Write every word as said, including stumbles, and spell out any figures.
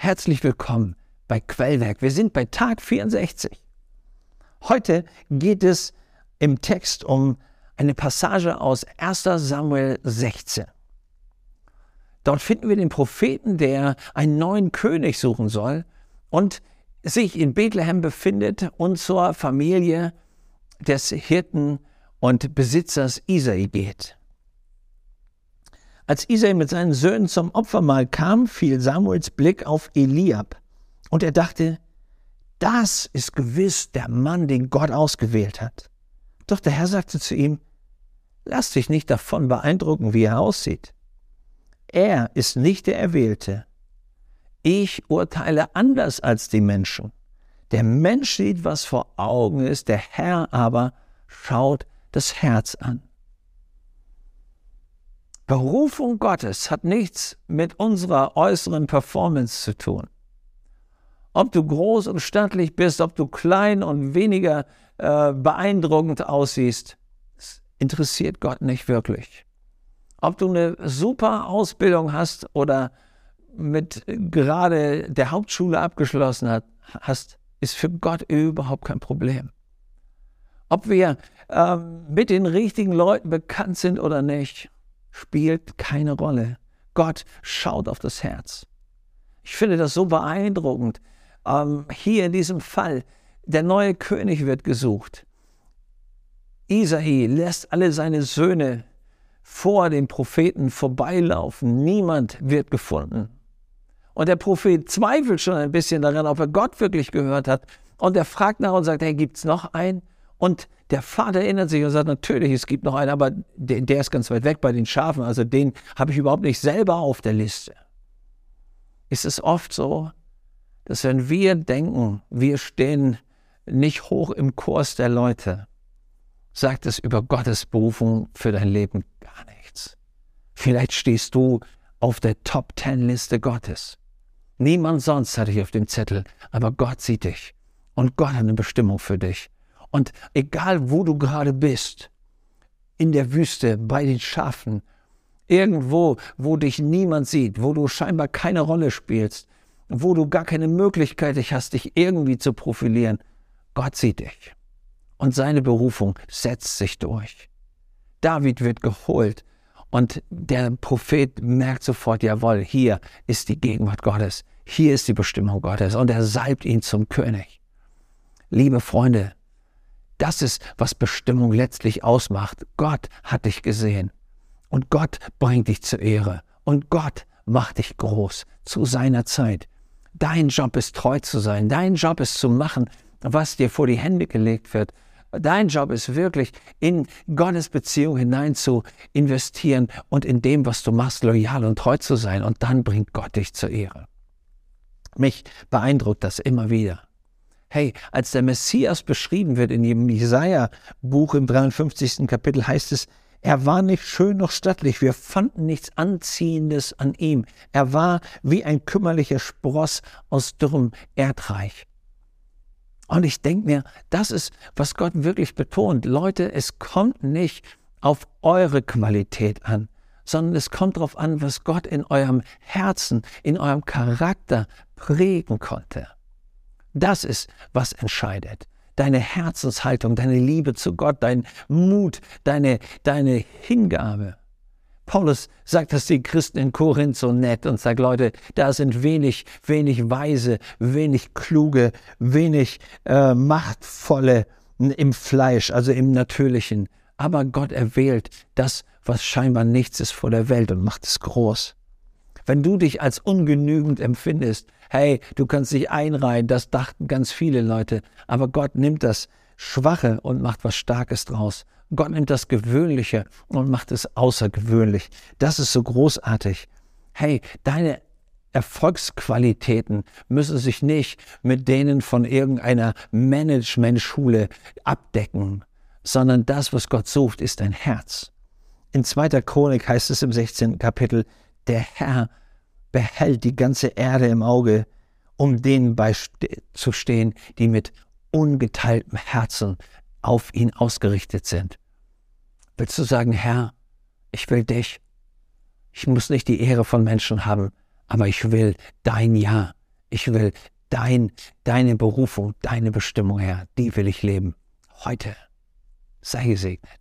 Herzlich willkommen bei Quellwerk. Wir sind bei Tag vierundsechzig. Heute geht es im Text um eine Passage aus erster Samuel sechzehn. Dort finden wir den Propheten, der einen neuen König suchen soll und sich in Bethlehem befindet und zur Familie des Hirten und Besitzers Isai geht. Als Isai mit seinen Söhnen zum Opfermahl kam, fiel Samuels Blick auf Eliab und er dachte, das ist gewiss der Mann, den Gott ausgewählt hat. Doch der Herr sagte zu ihm, lass dich nicht davon beeindrucken, wie er aussieht. Er ist nicht der Erwählte. Ich urteile anders als die Menschen. Der Mensch sieht, was vor Augen ist, der Herr aber schaut das Herz an. Berufung Gottes hat nichts mit unserer äußeren Performance zu tun. Ob du groß und stattlich bist, ob du klein und weniger äh, beeindruckend aussiehst, das interessiert Gott nicht wirklich. Ob du eine super Ausbildung hast oder mit gerade der Hauptschule abgeschlossen hat, hast, ist für Gott überhaupt kein Problem. Ob wir ähm, mit den richtigen Leuten bekannt sind oder nicht, spielt keine Rolle. Gott schaut auf das Herz. Ich finde das so beeindruckend. Ähm, hier in diesem Fall, der neue König wird gesucht. Isai lässt alle seine Söhne vor dem Propheten vorbeilaufen. Niemand wird gefunden. Und der Prophet zweifelt schon ein bisschen daran, ob er Gott wirklich gehört hat. Und er fragt nach und sagt, hey, gibt es noch einen? Und der Vater erinnert sich und sagt, natürlich, es gibt noch einen, aber der, der ist ganz weit weg bei den Schafen, also den habe ich überhaupt nicht selber auf der Liste. Ist es oft so, dass wenn wir denken, wir stehen nicht hoch im Kurs der Leute, sagt es über Gottes Berufung für dein Leben gar nichts. Vielleicht stehst du auf der Top-Ten-Liste Gottes. Niemand sonst hat dich auf dem Zettel, aber Gott sieht dich und Gott hat eine Bestimmung für dich. Und egal, wo du gerade bist, in der Wüste, bei den Schafen, irgendwo, wo dich niemand sieht, wo du scheinbar keine Rolle spielst, wo du gar keine Möglichkeit hast, dich irgendwie zu profilieren, Gott sieht dich. Und seine Berufung setzt sich durch. David wird geholt und der Prophet merkt sofort, jawohl, hier ist die Gegenwart Gottes, hier ist die Bestimmung Gottes und er salbt ihn zum König. Liebe Freunde, das ist, was Bestimmung letztlich ausmacht. Gott hat dich gesehen und Gott bringt dich zur Ehre und Gott macht dich groß zu seiner Zeit. Dein Job ist, treu zu sein. Dein Job ist, zu machen, was dir vor die Hände gelegt wird. Dein Job ist wirklich, in Gottes Beziehung hinein zu investieren und in dem, was du machst, loyal und treu zu sein. Und dann bringt Gott dich zur Ehre. Mich beeindruckt das immer wieder. Hey, als der Messias beschrieben wird in dem Jesaja-Buch im dreiundfünfzigsten Kapitel, heißt es, er war nicht schön noch stattlich, wir fanden nichts Anziehendes an ihm. Er war wie ein kümmerlicher Spross aus dürrem Erdreich. Und ich denke mir, das ist, was Gott wirklich betont. Leute, es kommt nicht auf eure Qualität an, sondern es kommt darauf an, was Gott in eurem Herzen, in eurem Charakter prägen konnte. Das ist, was entscheidet. Deine Herzenshaltung, deine Liebe zu Gott, dein Mut, deine, deine Hingabe. Paulus sagt das den Christen in Korinth so nett und sagt, Leute, da sind wenig, wenig Weise, wenig Kluge, wenig äh, Machtvolle im Fleisch, also im Natürlichen. Aber Gott erwählt das, was scheinbar nichts ist vor der Welt und macht es groß. Wenn du dich als ungenügend empfindest, hey, du kannst dich einreihen, das dachten ganz viele Leute, aber Gott nimmt das Schwache und macht was Starkes draus. Gott nimmt das Gewöhnliche und macht es außergewöhnlich. Das ist so großartig. Hey, deine Erfolgsqualitäten müssen sich nicht mit denen von irgendeiner Managementschule abdecken, sondern das, was Gott sucht, ist dein Herz. In zweiter Chronik heißt es im sechzehnten Kapitel, der Herr behält die ganze Erde im Auge, um denen beizustehen, die mit ungeteiltem Herzen auf ihn ausgerichtet sind. Willst du sagen, Herr, ich will dich. Ich muss nicht die Ehre von Menschen haben, aber ich will dein Ja Ich will dein, deine Berufung, deine Bestimmung, Herr, die will ich leben. Heute. Sei gesegnet.